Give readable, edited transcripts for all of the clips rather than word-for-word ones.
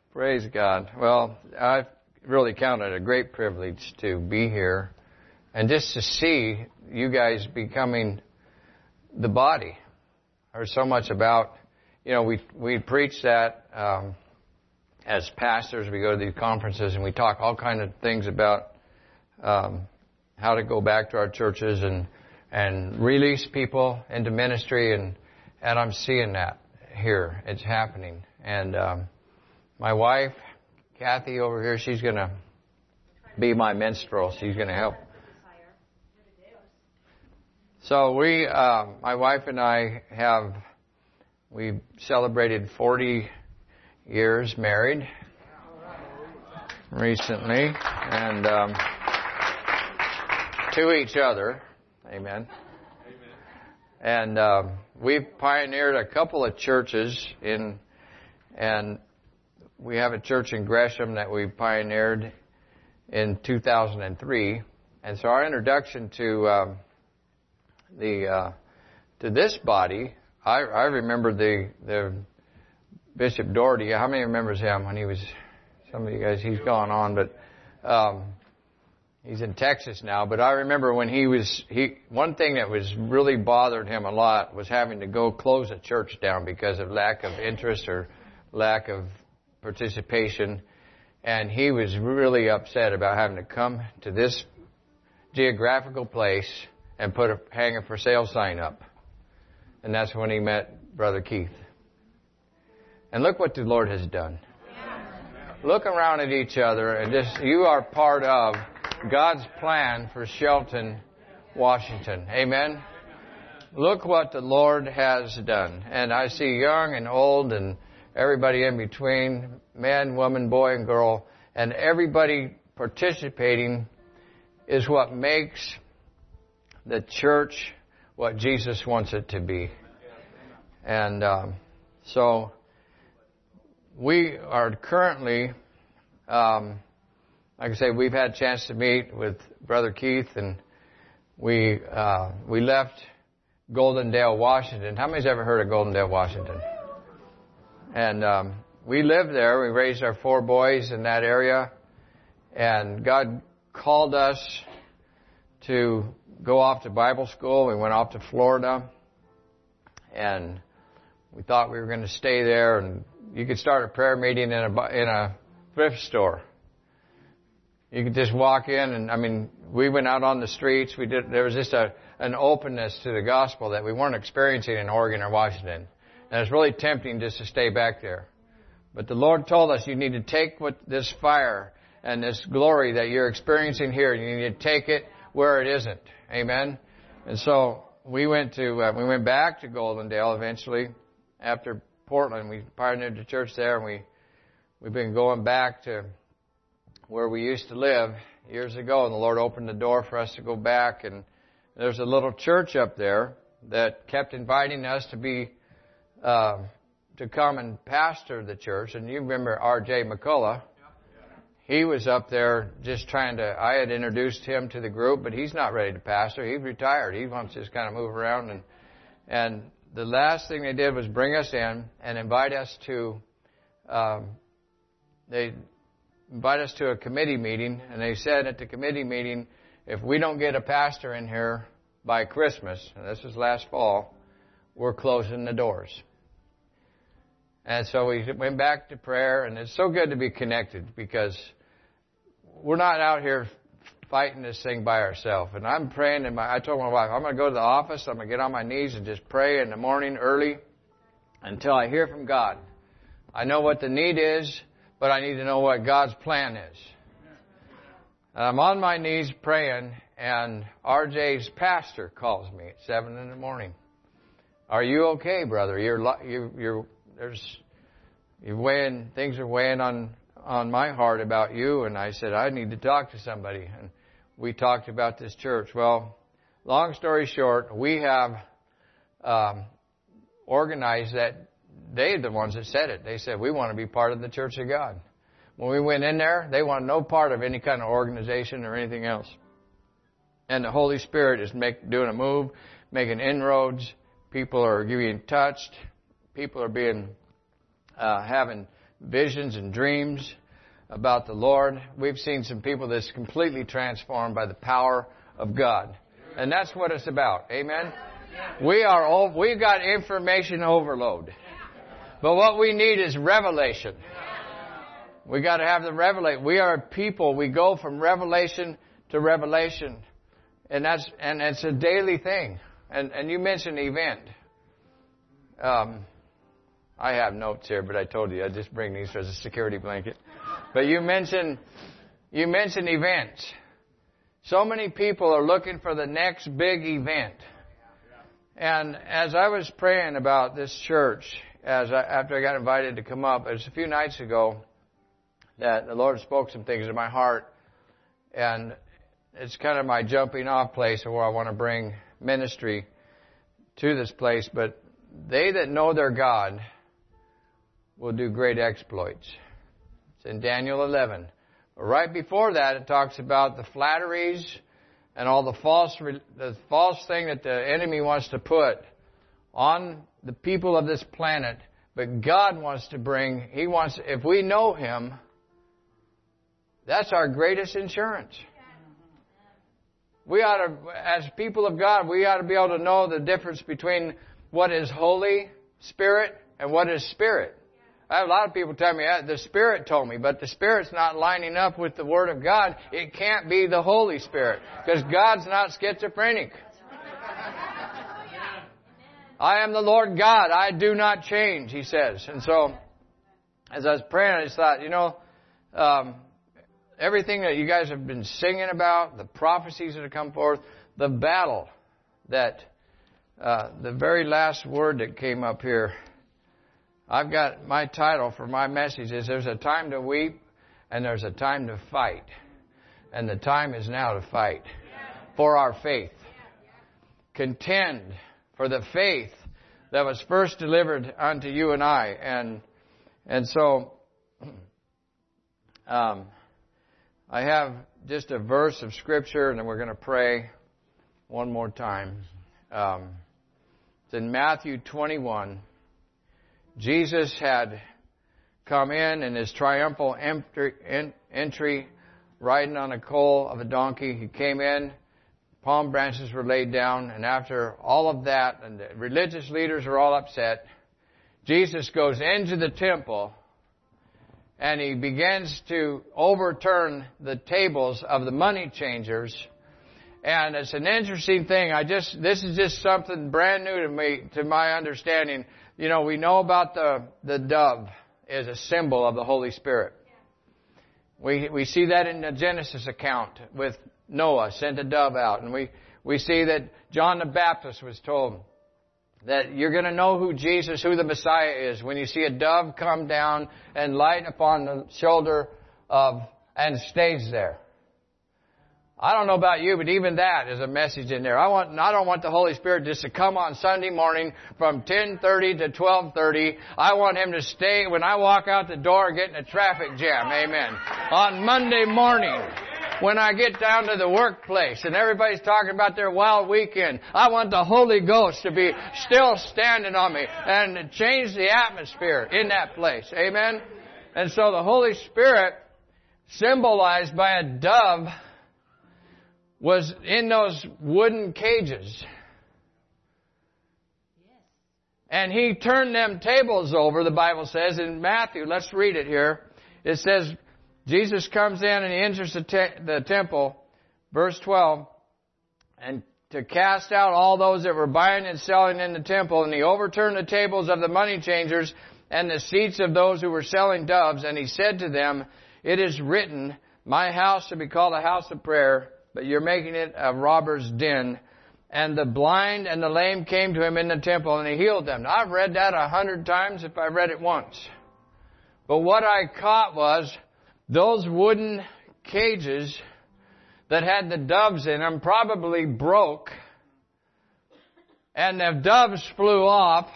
Praise God. Well, I really count it a great privilege to be here and just to see you guys becoming the body. There's so much about, we preach that as pastors. We go to these conferences and we talk all kinds of things about how to go back to our churches and release people into ministry, and I'm seeing that here. It's happening. And my wife, Kathy, over here, she's going to be my minstrel. She's going to help. So my wife and I we celebrated 40 years married recently, and to each other. Amen. And we've pioneered a couple of churches and we have a church in Gresham that we pioneered in 2003. And so our introduction to this body, I remember the Bishop Doherty. How many remembers him when he was? Some of you guys, he's gone on, but he's in Texas now. But I remember when one thing that was really bothered him a lot was having to go close a church down because of lack of interest or lack of participation, and he was really upset about having to come to this geographical place and hang a for sale sign up. And that's when he met Brother Keith. And look what the Lord has done. Look around at each other and you are part of God's plan for Shelton, Washington. Amen. Look what the Lord has done. And I see young and old and everybody in between, man, woman, boy, and girl, and everybody participating is what makes the church what Jesus wants it to be. And so we are currently, like I say, we've had a chance to meet with Brother Keith, and we left Goldendale, Washington. How many's ever heard of Goldendale, Washington? And we lived there. We raised our 4 boys in that area. And God called us to go off to Bible school. We went off to Florida. And we thought we were going to stay there. And you could start a prayer meeting in a thrift store. You could just walk in. And, we went out on the streets. There was just an openness to the gospel that we weren't experiencing in Oregon or Washington. And it's really tempting just to stay back there. But the Lord told us you need to take this fire and this glory that you're experiencing here, you need to take it where it isn't. Amen? And so we went back to Goldendale eventually after Portland. We pioneered the church there, and we've been going back to where we used to live years ago, and the Lord opened the door for us to go back. And there's a little church up there that kept inviting us to come and pastor the church. And you remember R.J. McCullough. He was up there just I had introduced him to the group, but he's not ready to pastor. He's retired. He wants to just kind of move around. And the last thing they did was bring us in and invite us to a committee meeting. And they said at the committee meeting, if we don't get a pastor in here by Christmas, and this was last fall, we're closing the doors. And so we went back to prayer, and it's so good to be connected because we're not out here fighting this thing by ourselves. And I'm praying, and I told my wife, I'm going to go to the office, I'm going to get on my knees and just pray in the morning early until I hear from God. I know what the need is, but I need to know what God's plan is. And I'm on my knees praying, and RJ's pastor calls me at 7 in the morning. Are you okay, brother? Things are weighing on my heart about you. And I said, I need to talk to somebody. And we talked about this church. Well, long story short, we have organized that. They're the ones that said it. They said, we want to be part of the Church of God. When we went in there, they want no part of any kind of organization or anything else. And the Holy Spirit is doing a move, making inroads. People are being touched. People are being having visions and dreams about the Lord. We've seen some people that's completely transformed by the power of God. And that's what it's about. Amen? We've got information overload. But what we need is revelation. We got to have the revelation. We are a people. We go from revelation to revelation. And it's a daily thing. And you mentioned event. I have notes here, but I told you I'd just bring these as a security blanket. But you mentioned events. So many people are looking for the next big event. And as I was praying about this church, after I got invited to come up, it was a few nights ago that the Lord spoke some things in my heart. And it's kind of my jumping off place where I want to bring ministry to this place. But they that know their God will do great exploits. It's in Daniel 11. But right before that, it talks about the flatteries and all the false thing that the enemy wants to put on the people of this planet. But God wants to bring, if we know Him, that's our greatest insurance. We ought to, as people of God, we ought to be able to know the difference between what is Holy Spirit and what is Spirit. I have a lot of people tell me, the Spirit told me, but the Spirit's not lining up with the Word of God. It can't be the Holy Spirit, because God's not schizophrenic. I am the Lord God. I do not change, He says. And so, as I was praying, I just thought, everything that you guys have been singing about, the prophecies that have come forth, the battle that, the very last word that came up here, I've got my title for my message is there's a time to weep and there's a time to fight. And the time is now to fight for our faith. Contend for the faith that was first delivered unto you and I. And so, I have just a verse of Scripture, and then we're going to pray one more time. It's in Matthew 21. Jesus had come in His triumphal entry, riding on a colt of a donkey. He came in, palm branches were laid down, and after all of that, and the religious leaders were all upset, Jesus goes into the temple, and He begins to overturn the tables of the money changers. And it's an interesting thing. This is just something brand new to me, to my understanding. You know, we know about the dove is a symbol of the Holy Spirit. We see that in the Genesis account with Noah sent a dove out. And we see that John the Baptist was told that you're going to know who the Messiah is, when you see a dove come down and light upon the shoulder and stays there. I don't know about you, but even that is a message in there. I don't want the Holy Spirit just to come on Sunday morning from 10:30 to 12:30. I want Him to stay when I walk out the door, get in a traffic jam. Amen. On Monday morning, when I get down to the workplace and everybody's talking about their wild weekend, I want the Holy Ghost to be still standing on me and change the atmosphere in that place. Amen. And so the Holy Spirit, symbolized by a dove, was in those wooden cages. And He turned them tables over, the Bible says in Matthew. Let's read it here. It says, Jesus comes in and He enters the temple, verse 12, and to cast out all those that were buying and selling in the temple. And He overturned the tables of the money changers and the seats of those who were selling doves. And He said to them, it is written, my house shall be called a house of prayer, but you're making it a robber's den. And the blind and the lame came to Him in the temple, and He healed them. Now, I've read that 100 times if I read it once. But what I caught was those wooden cages that had the doves in them probably broke, and the doves flew off,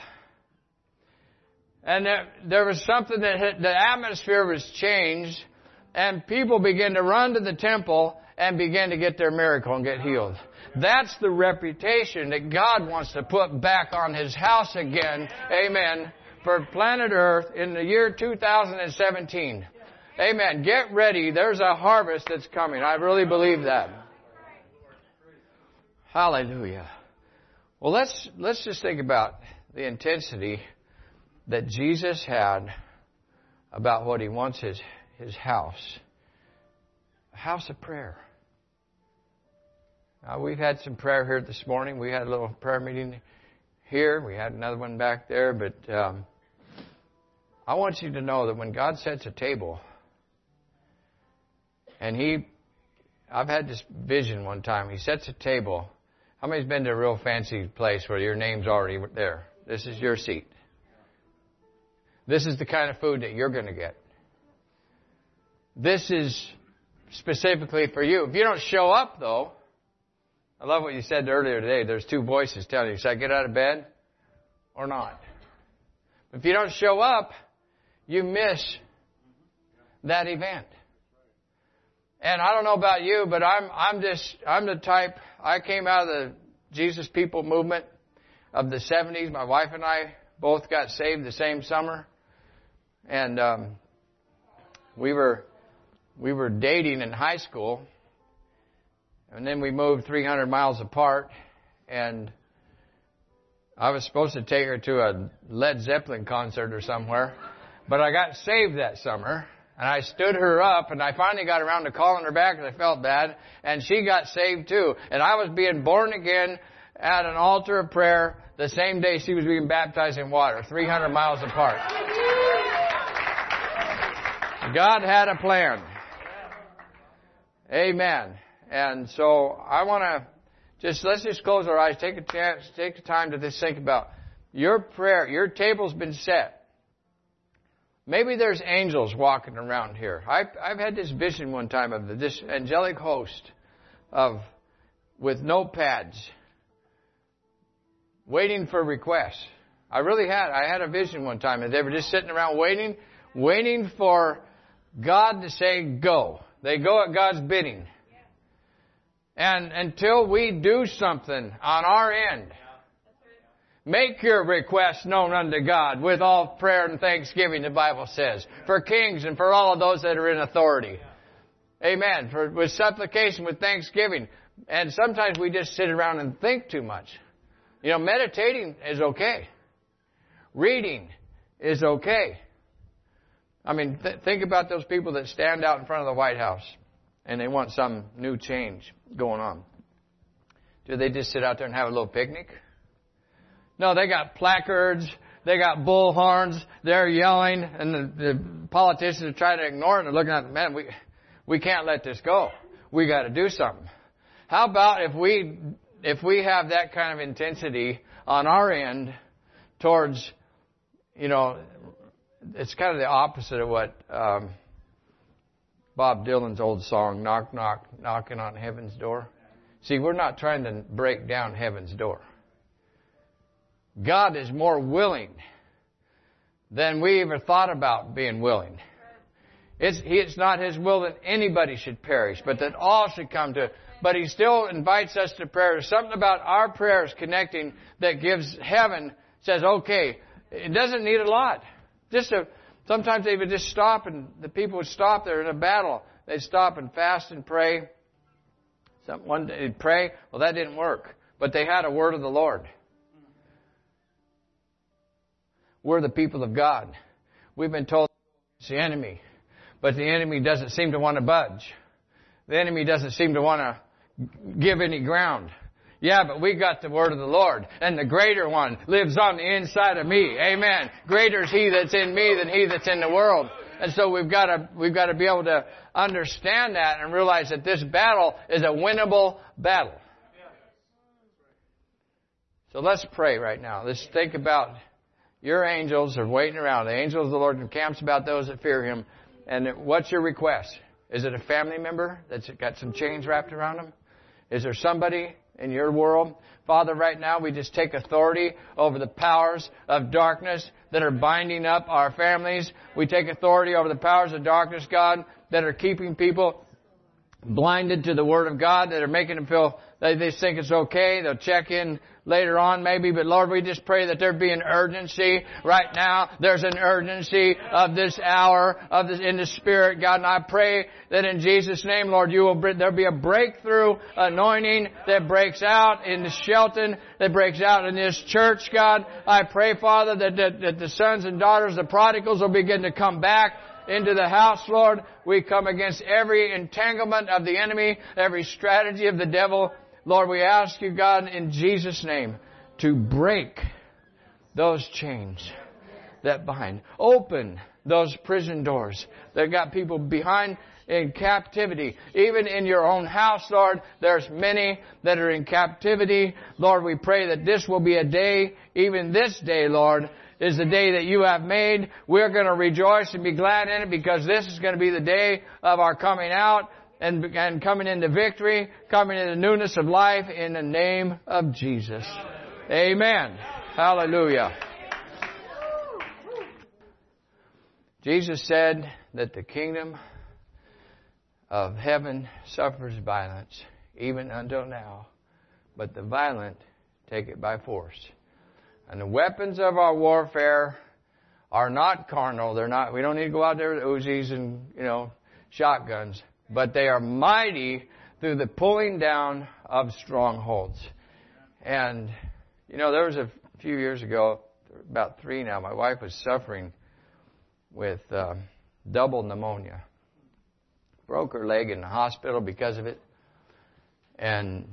and there was something that the atmosphere was changed, and people began to run to the temple and begin to get their miracle and get healed. That's the reputation that God wants to put back on His house again. Amen. for planet Earth in the year 2017. Amen. Get ready. There's a harvest that's coming. I really believe that. Hallelujah. Well, let's just think about the intensity that Jesus had about what He wants His house. A house of prayer. Now, we've had some prayer here this morning. We had a little prayer meeting here. We had another one back there. But I want you to know that when God sets a table, and I've had this vision one time. He sets a table. How many's been to a real fancy place where your name's already there? This is your seat. This is the kind of food that you're going to get. This is specifically for you. If you don't show up, though, I love what you said earlier today. There's two voices telling you, should I get out of bed or not? If you don't show up, you miss that event. And I don't know about you, but I'm the type, I came out of the Jesus People movement of the 70s. My wife and I both got saved the same summer. And we were dating in high school. And then we moved 300 miles apart. And I was supposed to take her to a Led Zeppelin concert or somewhere. But I got saved that summer. And I stood her up, and I finally got around to calling her back because I felt bad. And she got saved too. And I was being born again at an altar of prayer the same day she was being baptized in water, 300 miles apart. God had a plan. Amen. And so I want to let's just close our eyes, take the time to just think about your prayer. Your table's been set. Maybe there's angels walking around here. I've had this vision one time of this angelic host with notepads waiting for requests. I had a vision one time, and they were just sitting around waiting for God to say go. They go at God's bidding. And until we do something on our end, make your requests known unto God with all prayer and thanksgiving, the Bible says, for kings and for all of those that are in authority. Amen. With supplication, with thanksgiving. And sometimes we just sit around and think too much. Meditating is okay. Reading is okay. I mean, think about those people that stand out in front of the White House and they want some new change going on. Do they just sit out there and have a little picnic? No, they got placards, they got bullhorns, they're yelling, and the politicians are trying to ignore it and they're looking at, man, we can't let this go. We got to do something. How about if we have that kind of intensity on our end towards, it's kind of the opposite of what Bob Dylan's old song, Knock, Knock, Knocking on Heaven's Door. See, we're not trying to break down heaven's door. God is more willing than we ever thought about being willing. It's not His will that anybody should perish, but that all should come to it. But He still invites us to prayer. There's something about our prayers connecting that gives heaven, says, okay, it doesn't need a lot. Sometimes they would just stop, and the people would stop. They're in a battle. They'd stop and fast and pray. One day they'd pray. Well, that didn't work. But they had a word of the Lord. We're the people of God. We've been told it's the enemy. But the enemy doesn't seem to want to budge. The enemy doesn't seem to want to give any ground. Yeah, but we got the word of the Lord. And the greater one lives on the inside of me. Amen. Greater is He that's in me than he that's in the world. And so we've got to be able to understand that and realize that this battle is a winnable battle. So let's pray right now. Let's think about your angels are waiting around. The angel of the Lord encamps about those that fear Him. And what's your request? Is it a family member that's got some chains wrapped around them? Is there somebody in your world? Father, right now we just take authority over the powers of darkness that are binding up our families. We take authority over the powers of darkness, God, that are keeping people blinded to the Word of God, that are making them feel They just think it's okay. They'll check in later on maybe. But Lord, we just pray that there be an urgency right now. There's an urgency of this hour of this in the Spirit, God. And I pray that in Jesus' name, Lord, there'll be a breakthrough anointing that breaks out in the Shelton, that breaks out in this church, God. I pray, Father, that the sons and daughters, the prodigals, will begin to come back into the house, Lord. We come against every entanglement of the enemy, every strategy of the devil. Lord, we ask you, God, in Jesus' name, to break those chains that bind. Open those prison doors that got people behind in captivity. Even in your own house, Lord, there's many that are in captivity. Lord, we pray that this will be a day, even this day, Lord, is the day that you have made. We're going to rejoice and be glad in it, because this is going to be the day of our coming out and coming into victory, coming into newness of life in the name of Jesus. Amen. Hallelujah. Jesus said that the kingdom of heaven suffers violence, even until now, but the violent take it by force. And the weapons of our warfare are not carnal. We don't need to go out there with Uzis and, shotguns. But they are mighty through the pulling down of strongholds. And, there was a few years ago, about 3 now, my wife was suffering with double pneumonia. Broke her leg in the hospital because of it. And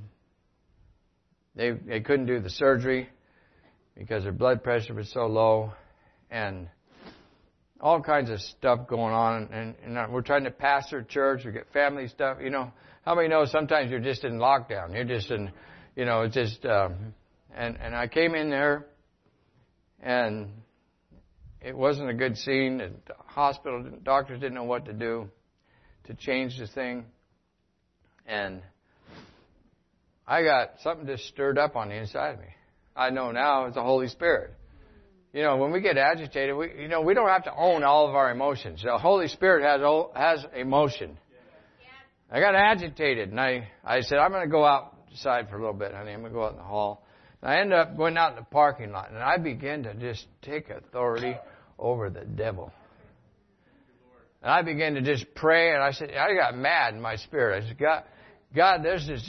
they couldn't do the surgery because her blood pressure was so low. And all kinds of stuff going on, and we're trying to pastor church. We get family stuff. How many know sometimes you're just in lockdown? You're just in, it's just. And I came in there, and it wasn't a good scene. The hospital doctors didn't know what to do to change the thing, and I got something just stirred up on the inside of me. I know now it's the Holy Spirit. When we get agitated, we don't have to own all of our emotions. The Holy Spirit has emotion. I got agitated, and I said, I'm going to go outside for a little bit, honey. I'm going to go out in the hall. And I ended up going out in the parking lot, and I began to just take authority over the devil. And I began to just pray, and I said, I got mad in my spirit. I said, God,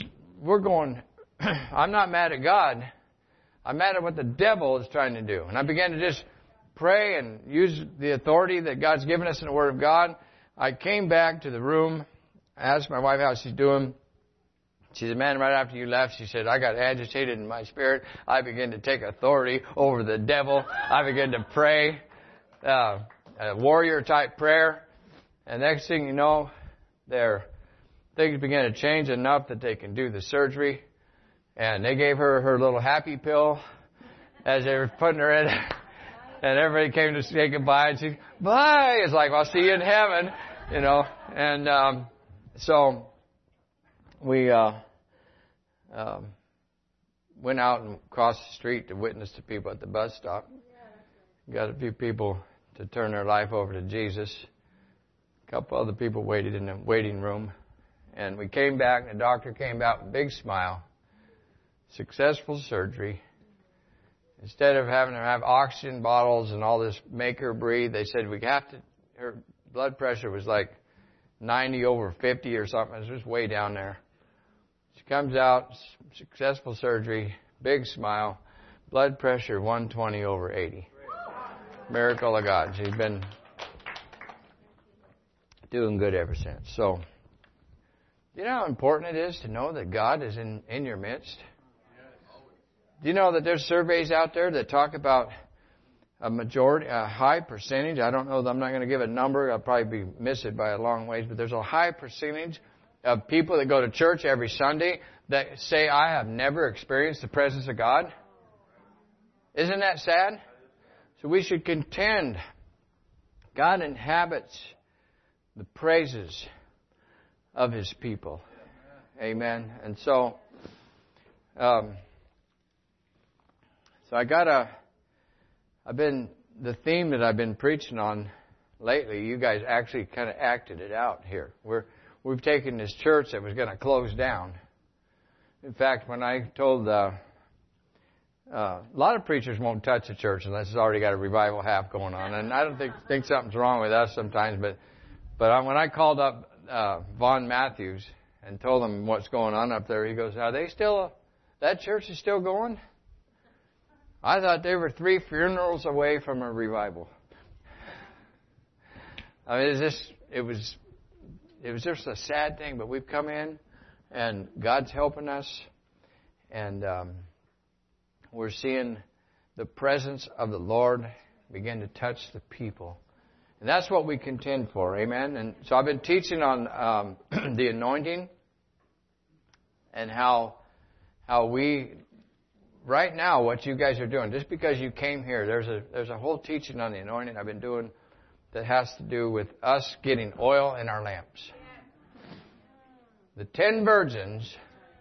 I'm not mad at God. I'm mad at what the devil is trying to do. And I began to just pray and use the authority that God's given us in the Word of God. I came back to the room, asked my wife how she's doing. She said, man, right after you left, she said, I got agitated in my spirit. I began to take authority over the devil. I began to pray, a warrior type prayer. And next thing you know, things began to change enough that they can do the surgery. And they gave her little happy pill as they were putting her in. And everybody came to say goodbye. And she, bye. It's like, I'll see you in heaven, And so we went out and crossed the street to witness to people at the bus stop. Got a few people to turn their life over to Jesus. A couple other people waited in the waiting room. And we came back, and the doctor came back with a big smile. Successful surgery. Instead of having to have oxygen bottles and all this make her breathe, they said her blood pressure was like 90/50 or something. It was just way down there. She comes out, successful surgery, big smile, blood pressure 120/80. Miracle of God. She's been doing good ever since. So, you know how important it is to know that God is in your midst? Do you know that there's surveys out there that talk about a high percentage? I don't know. I'm not going to give a number. I'll probably miss it by a long ways. But there's a high percentage of people that go to church every Sunday that say, I have never experienced the presence of God. Isn't that sad? So we should contend. God inhabits the praises of His people. Amen. And so, the theme that I've been preaching on lately, you guys actually kind of acted it out here. We've taken this church that was going to close down, In fact, when I told, a lot of preachers won't touch a church unless it's already got a revival half going on. And I don't think something's wrong with us sometimes, but when I called up, Vaughn Matthews and told him what's going on up there, he goes, are they still, that church is still going? I thought they were 3 funerals away from a revival. I mean, it was just a sad thing, but we've come in and God's helping us, and we're seeing the presence of the Lord begin to touch the people. And that's what we contend for, amen? And so I've been teaching on the anointing and how we, right now, what you guys are doing, just because you came here, there's a whole teaching on the anointing I've been doing that has to do with us getting oil in our lamps. The 10 virgins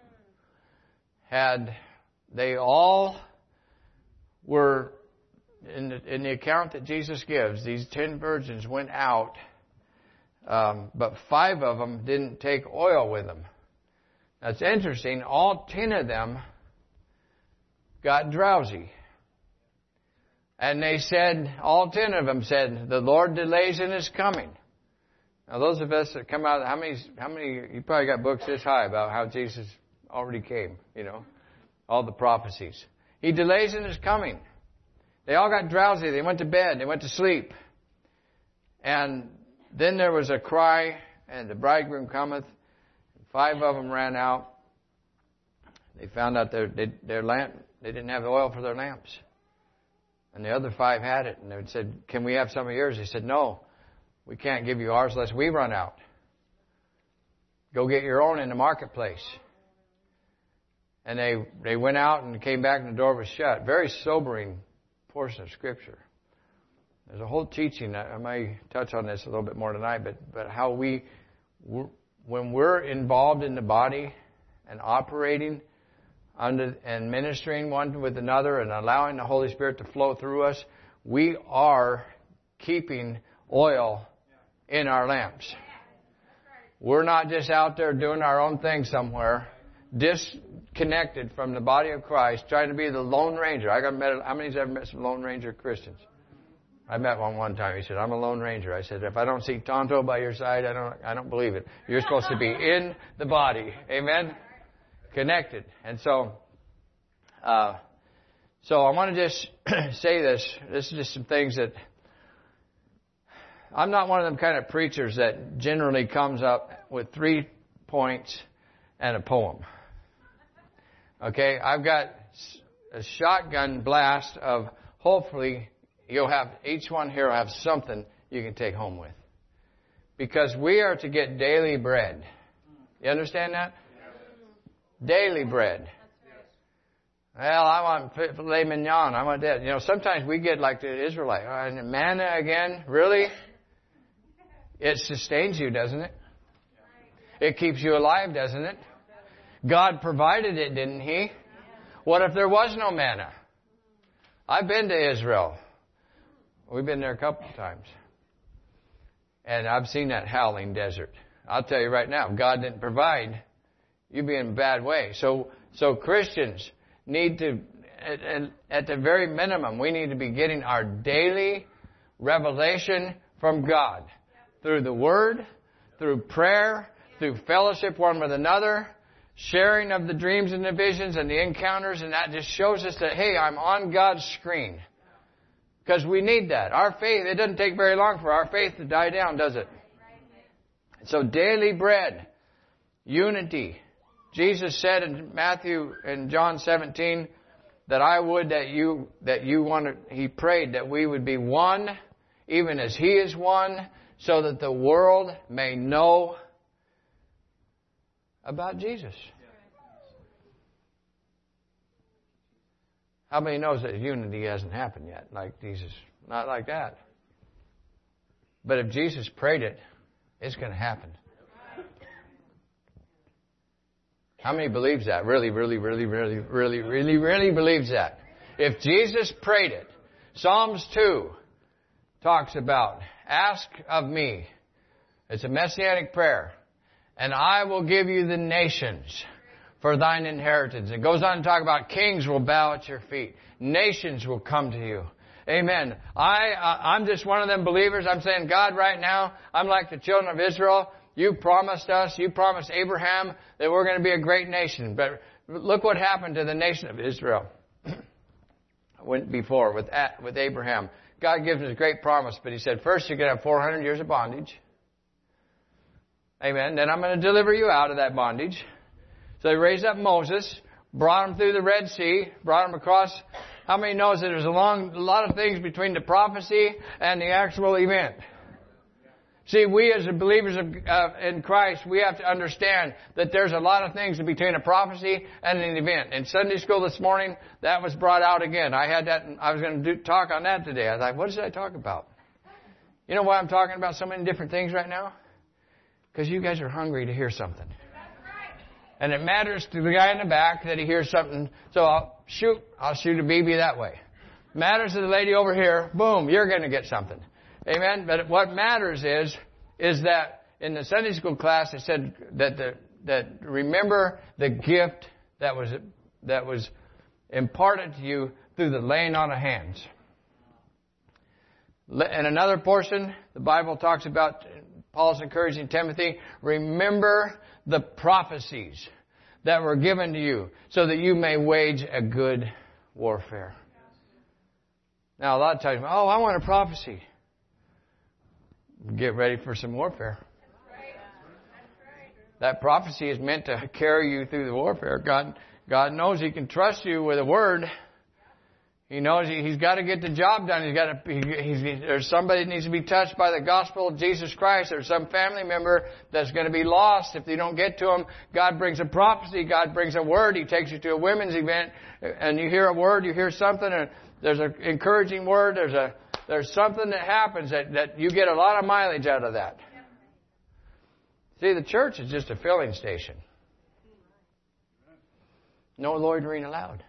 they all were, in the account that Jesus gives, these 10 virgins went out, but 5 of them didn't take oil with them. That's interesting. All 10 of them got drowsy. And they said, all 10 of them said, the Lord delays in His coming. Now those of us that come out, how many, you probably got books this high about how Jesus already came, all the prophecies. He delays in His coming. They all got drowsy. They went to bed. They went to sleep. And then there was a cry, and the bridegroom cometh. 5 of them ran out. They found out their lamp, they didn't have oil for their lamps. And the other 5 had it. And they said, can we have some of yours? He said, no, we can't give you ours unless we run out. Go get your own in the marketplace. And they went out and came back and the door was shut. Very sobering portion of Scripture. There's a whole teaching. I may touch on this a little bit more tonight, but how when we're involved in the body and operating and ministering one with another and allowing the Holy Spirit to flow through us, we are keeping oil in our lamps. We're not just out there doing our own thing somewhere, disconnected from the body of Christ, trying to be the Lone Ranger. How many's ever met some Lone Ranger Christians? I met one time. He said, I'm a Lone Ranger. I said, if I don't see Tonto by your side, I don't believe it. You're supposed to be in the body. Amen? Connected. And so I want to just say this. This is just some things that I'm not one of them kind of preachers that generally comes up with 3 points and a poem. Okay? I've got a shotgun blast of hopefully each one here will have something you can take home with. Because we are to get daily bread. You understand that? Daily bread. Well, I want filet mignon. I want that. Sometimes we get like the Israelite. Manna again? Really? It sustains you, doesn't it? It keeps you alive, doesn't it? God provided it, didn't He? What if there was no manna? I've been to Israel. We've been there a couple of times. And I've seen that howling desert. I'll tell you right now, if God didn't provide, you'd be in a bad way. So Christians need to, at the very minimum, we need to be getting our daily revelation from God. Through the Word, through prayer, through fellowship one with another, sharing of the dreams and the visions and the encounters, and that just shows us that, hey, I'm on God's screen. Because we need that. Our faith, it doesn't take very long for our faith to die down, does it? So daily bread, unity. Jesus said in Matthew and John 17 that I would that you wanted, He prayed that we would be one, even as He is one, so that the world may know about Jesus. How many knows that unity hasn't happened yet, like Jesus? Not like that. But if Jesus prayed it, it's going to happen. How many believes that? Really believes that? If Jesus prayed it, Psalms 2 talks about, ask of me. It's a messianic prayer. And I will give you the nations for thine inheritance. It goes on to talk about kings will bow at your feet. Nations will come to you. Amen. I'm just one of them believers. I'm saying, God, right now, I'm like the children of Israel. You promised us, you promised Abraham that we're going to be a great nation. But look what happened to the nation of Israel before with Abraham. God gives us a great promise, but He said, first you're going to have 400 years of bondage. Amen. Then I'm going to deliver you out of that bondage. So He raised up Moses, brought him through the Red Sea, brought him across. How many knows that there's a lot of things between the prophecy and the actual event? See, we as believers in Christ, we have to understand that there's a lot of things between a prophecy and an event. In Sunday school this morning, that was brought out again. I had that. I was going to talk on that today. I thought, what did I talk about? You know why I'm talking about so many different things right now? Because you guys are hungry to hear something. And it matters to the guy in the back that he hears something. So I'll shoot a BB that way. Matters to the lady over here. Boom, you're going to get something. Amen. But what matters is that in the Sunday school class it said that remember the gift that was imparted to you through the laying on of hands. In another portion, the Bible talks about Paul's encouraging Timothy, remember the prophecies that were given to you so that you may wage a good warfare. Now, a lot of times, I want a prophecy. Get ready for some warfare. That prophecy is meant to carry you through the warfare. God knows He can trust you with a word. He knows He's got to get the job done. There's somebody that needs to be touched by the gospel of Jesus Christ. There's some family member that's going to be lost if they don't get to Him. God brings a prophecy. God brings a word. He takes you to a women's event, and you hear a word. You hear something, and there's an encouraging word. There's something that happens that you get a lot of mileage out of that. See, the church is just a filling station. No loitering allowed.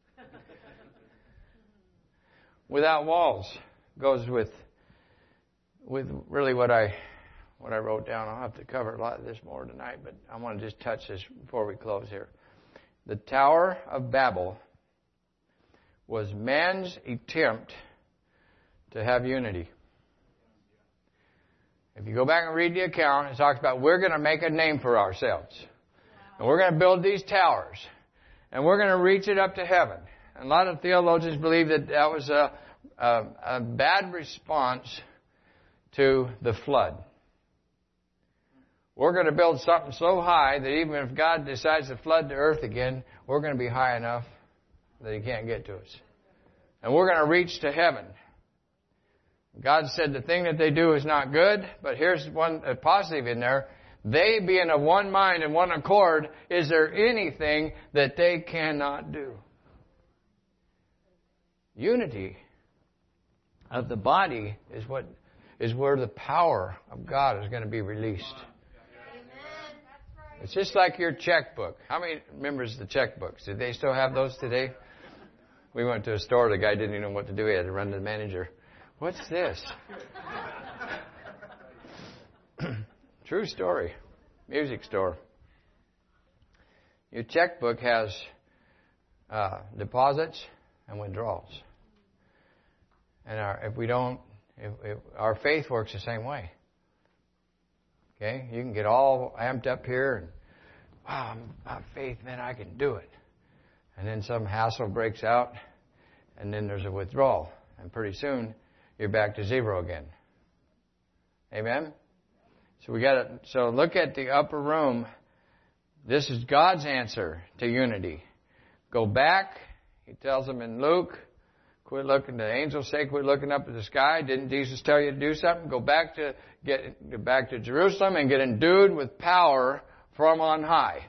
Without walls goes with really what I wrote down. I'll have to cover a lot of this more tonight, but I want to just touch this before we close here. The Tower of Babel was man's attempt to have unity. If you go back and read the account, it talks about we're going to make a name for ourselves. And we're going to build these towers. And we're going to reach it up to heaven. And a lot of theologians believe that was a bad response to the flood. We're going to build something so high that even if God decides to flood the earth again, we're going to be high enough that He can't get to us. And we're going to reach to heaven. God said the thing that they do is not good, but here's a positive in there. They being of one mind and one accord, is there anything that they cannot do? Unity of the body is where the power of God is going to be released. It's just like your checkbook. How many remembers the checkbooks? Do they still have those today? We went to a store. The guy didn't even know what to do. He had to run to the manager. What's this? True story. Music store. Your checkbook has deposits and withdrawals. And our faith works the same way. Okay? You can get all amped up here and, wow, my faith, man, I can do it. And then some hassle breaks out, and then there's a withdrawal. And pretty soon, you're back to zero again. Amen? So look at the upper room. This is God's answer to unity. Go back. He tells them in Luke, quit looking, the angels say, quit looking up at the sky. Didn't Jesus tell you to do something? Go back to Jerusalem and get endued with power from on high.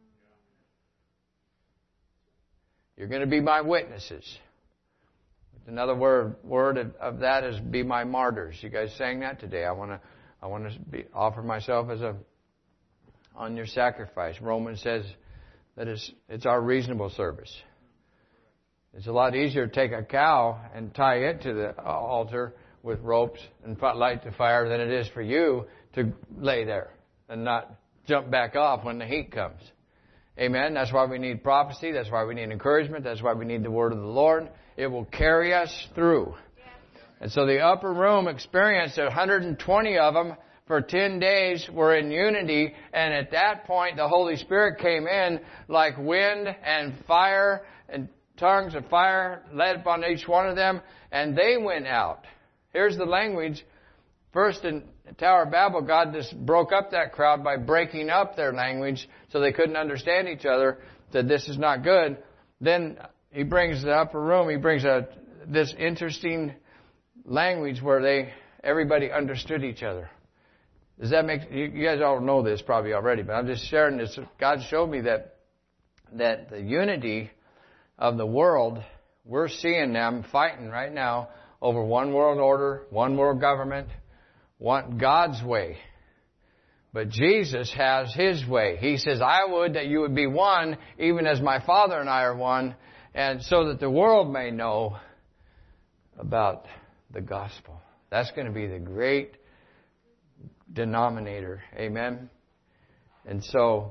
You're going to be my witnesses. Another word of that is be my martyrs. You guys sang that today. I want to offer myself as on your sacrifice. Romans says that it's our reasonable service. It's a lot easier to take a cow and tie it to the altar with ropes and light the fire than it is for you to lay there and not jump back off when the heat comes. Amen. That's why we need prophecy. That's why we need encouragement. That's why we need the word of the Lord. It will carry us through. And so the upper room experienced 120 of them for 10 days were in unity. And at that point, the Holy Spirit came in like wind and fire and tongues of fire led upon each one of them. And they went out. Here's the language. First in the Tower of Babel, God just broke up that crowd by breaking up their language so they couldn't understand each other, said this is not good. Then He brings the upper room, He brings this interesting language where everybody understood each other. Does that make, you guys all know this probably already, but I'm just sharing this. God showed me that the unity of the world, we're seeing them fighting right now over one world order, one world government, one God's way. But Jesus has His way. He says, I would that you would be one, even as my Father and I are one, and so that the world may know about the gospel. That's going to be the great denominator. Amen? And so,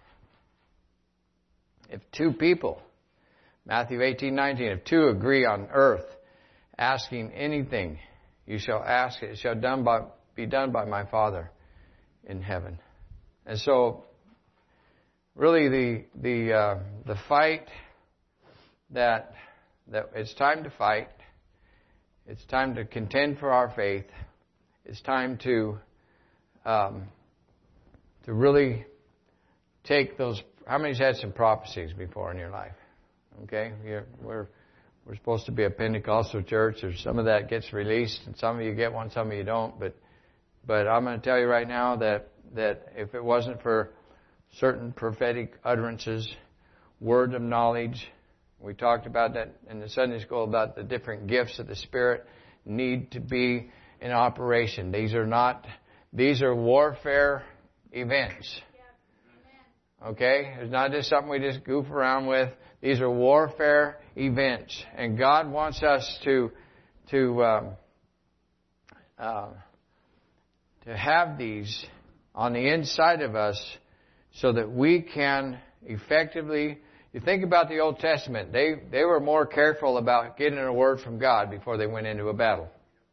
if two people, Matthew 18:19, if two agree on earth, asking anything, you shall ask it. It shall be done by my Father in heaven. And so, really, the fight that it's time to fight. It's time to contend for our faith. It's time to really take those. How many's had some prophecies before in your life? Okay, we're supposed to be a Pentecostal church, or some of that gets released, and some of you get one, some of you don't. But I'm going to tell you right now that if it wasn't for certain prophetic utterances, word of knowledge, we talked about that in the Sunday school about the different gifts of the Spirit need to be in operation. These are warfare events. Okay? It's not just something we just goof around with. These are warfare events. And God wants us to have these on the inside of us so that we can effectively. You think about the Old Testament. They were more careful about getting a word from God before they went into a battle.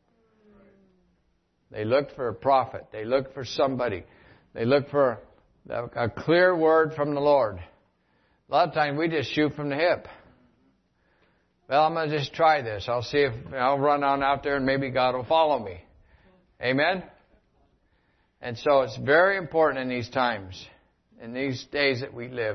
They looked for a prophet. They looked for somebody. They looked for a clear word from the Lord. A lot of times we just shoot from the hip. Well, I'm going to just try this. I'll see if I'll run on out there and maybe God will follow me. Amen? And so it's very important in these times, in these days that we live.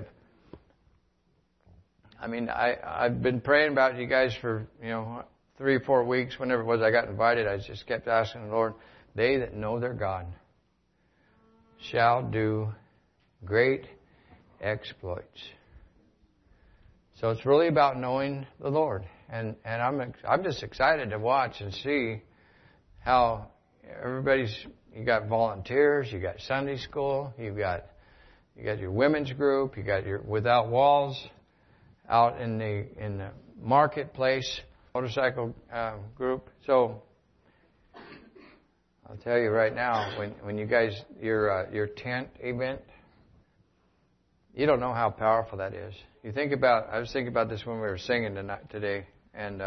I mean, I've been praying about you guys for, 3 or 4 weeks. Whenever it was I got invited, I just kept asking the Lord, they that know their God shall do great exploits. So it's really about knowing the Lord. And I'm just excited to watch and see how you got volunteers, you got Sunday school, you got your women's group, you got your Without Walls out in the marketplace, motorcycle group. So I'll tell you right now, when you guys your tent event, you don't know how powerful that is. I was thinking about this when we were singing today, and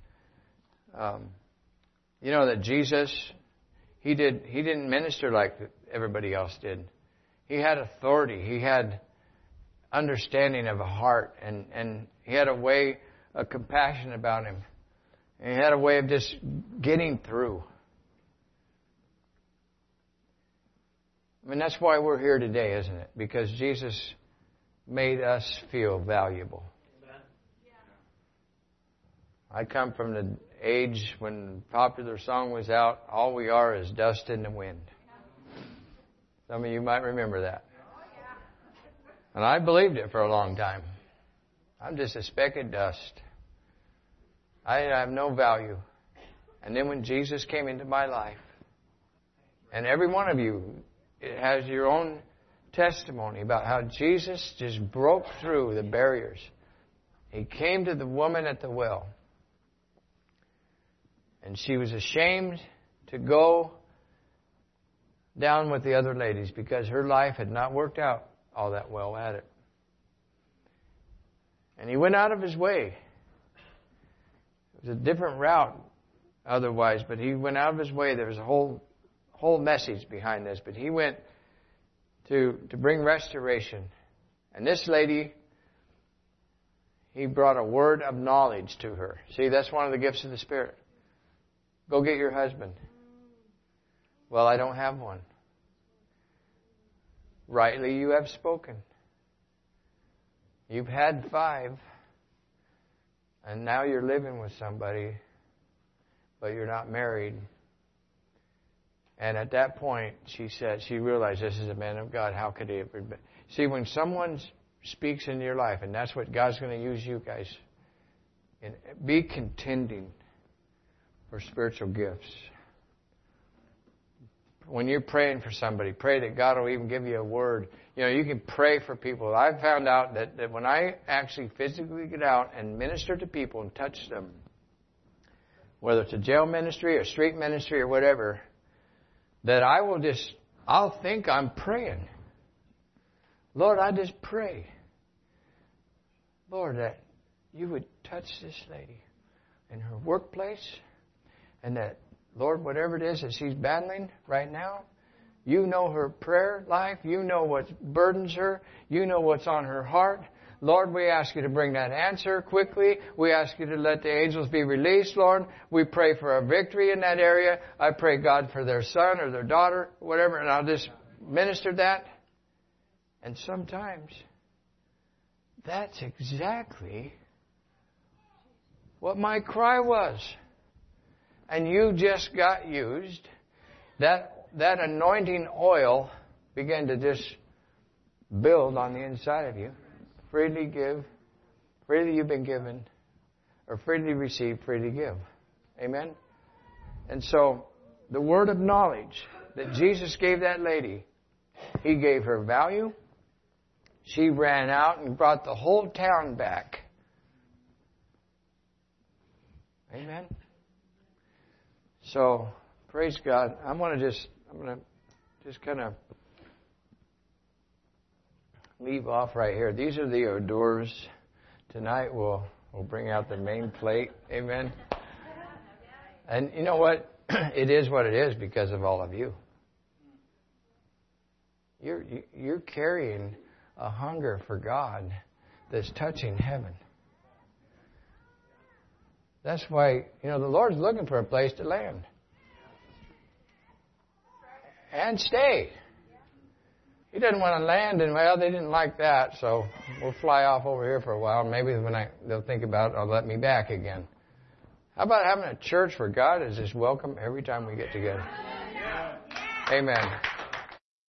that Jesus, he didn't minister like everybody else did. He had authority. He had understanding of a heart, and he had a way of compassion about him. And he had a way of just getting through. I mean, that's why we're here today, isn't it? Because Jesus made us feel valuable. I come from the age when the popular song was out, all we are is dust in the wind. Some of you might remember that. And I believed it for a long time. I'm just a speck of dust. I have no value. And then when Jesus came into my life, and every one of you has your own testimony about how Jesus just broke through the barriers. He came to the woman at the well. And she was ashamed to go down with the other ladies because her life had not worked out all that well at it. And he went out of his way. It was a different route otherwise, but he went out of his way. There was a whole message behind this. But he went to bring restoration. And this lady, he brought a word of knowledge to her. See, that's one of the gifts of the Spirit. Go get your husband. Well, I don't have one. Rightly you have spoken. You've had 5. And now you're living with somebody, but you're not married. And at that point, she realized this is a man of God. How could he ever be? See, when someone speaks in your life, and that's what God's going to use you guys, and be contending for spiritual gifts. When you're praying for somebody, pray that God will even give you a word. You know, you can pray for people. I've found out that when I actually physically get out and minister to people and touch them, whether it's a jail ministry or street ministry or whatever, that I'll think I'm praying. Lord, I just pray, Lord, that you would touch this lady in her workplace, and that, Lord, whatever it is that she's battling right now, you know her prayer life. You know what burdens her. You know what's on her heart. Lord, we ask you to bring that answer quickly. We ask you to let the angels be released, Lord. We pray for a victory in that area. I pray, God, for their son or their daughter, whatever, and I'll just minister that. And sometimes that's exactly what my cry was. And you just got used. That anointing oil began to just build on the inside of you. Freely give, freely you've been given, or freely receive, freely give. Amen? And so, the word of knowledge that Jesus gave that lady, He gave her value. She ran out and brought the whole town back. Amen? So, praise God. I'm going to just kind of leave off right here. These are the hors d'oeuvres. Tonight we'll bring out the main plate. Amen. And you know what? It is what it is because of all of you. You're carrying a hunger for God that's touching heaven. That's why, the Lord's looking for a place to land. And stay. He doesn't want to land, and they didn't like that, so we'll fly off over here for a while. Maybe when they'll think about it, they'll let me back again. How about having a church where God is just welcome every time we get together? Amen.